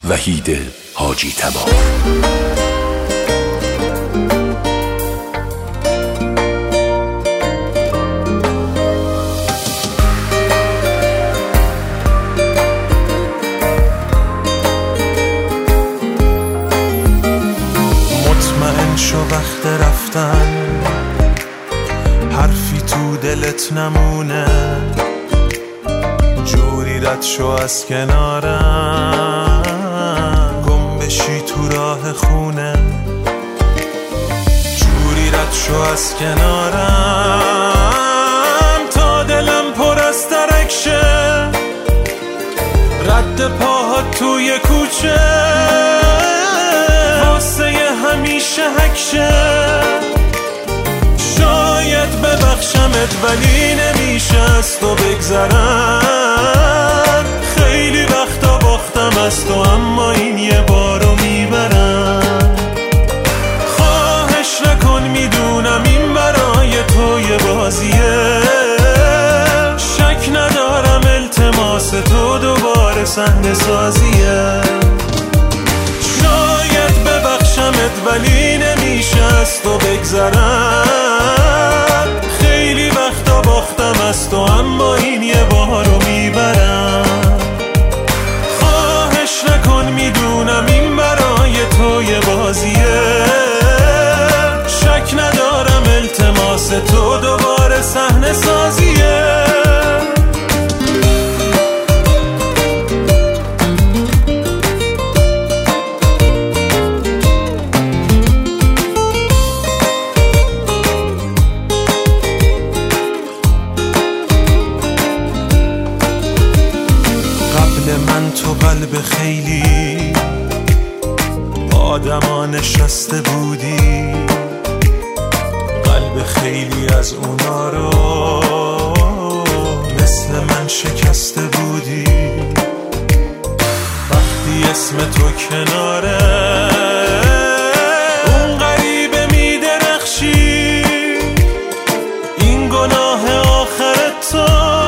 وحید حاجی تبا. مطمئن شو وقت رفتن، حرفی تو دلت نمونه، جوری رد شو از کنارم، گم بشی تو راه خونه، جوری رد شو از کنارم تا دلم پر از ترک شه، رد پاهات توی کوچه واسه همیشه حک شه. شاید ببخشمت ولی نمیشه از تو بگذرم، خیلی وقتا باختم از تو اما این یه بارو میبرم. خواهش نکن میدونم این برای تو یه بازیه، شک ندارم التماس تو دوباره صحنه سازیه. شاید ببخشمت ولی نمیشه از تو بگذرم، خیلی وقتا باختم از تو اما این یه بارو میبرم. خواهش نکن میدونم این برای تو یه بازیه، شک ندارم التماس تو دوباره صحنه سازیه. من تو قلب خیلی آدما نشسته بودی، قلب خیلی از اونا رو مثل من شکسته بودی. وقتی اسم تو کناره اون غریبه میدرخشی، این گناه آخر تو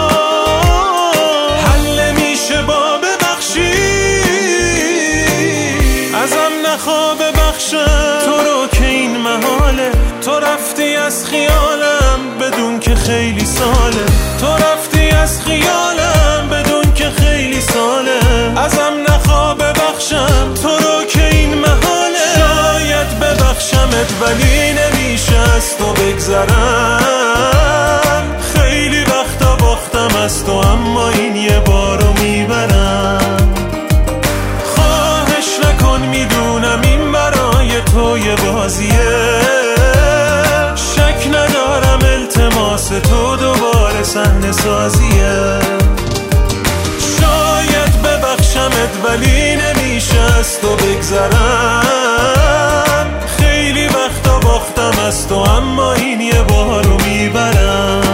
تو رو که این محاله، تو رفتی از خیالم بدون که خیلی ساله، تو رفتی از خیالم بدون که خیلی ساله، ازم نخوا ببخشم تو رو که این محاله. شاید ببخشمت ولی نمیشه از تو بگذرم، خیلی وقتا باختم از تو اما این یه بارو میبرم. خواهش نکن میدونم این برای تو یه بازیه، شک ندارم التماس تو دوباره صحنه سازیه. شاید ببخشمت ولی نمیشه از تو بگذرم، خیلی وقتا باختم از تو اما این یه بارو میبرم.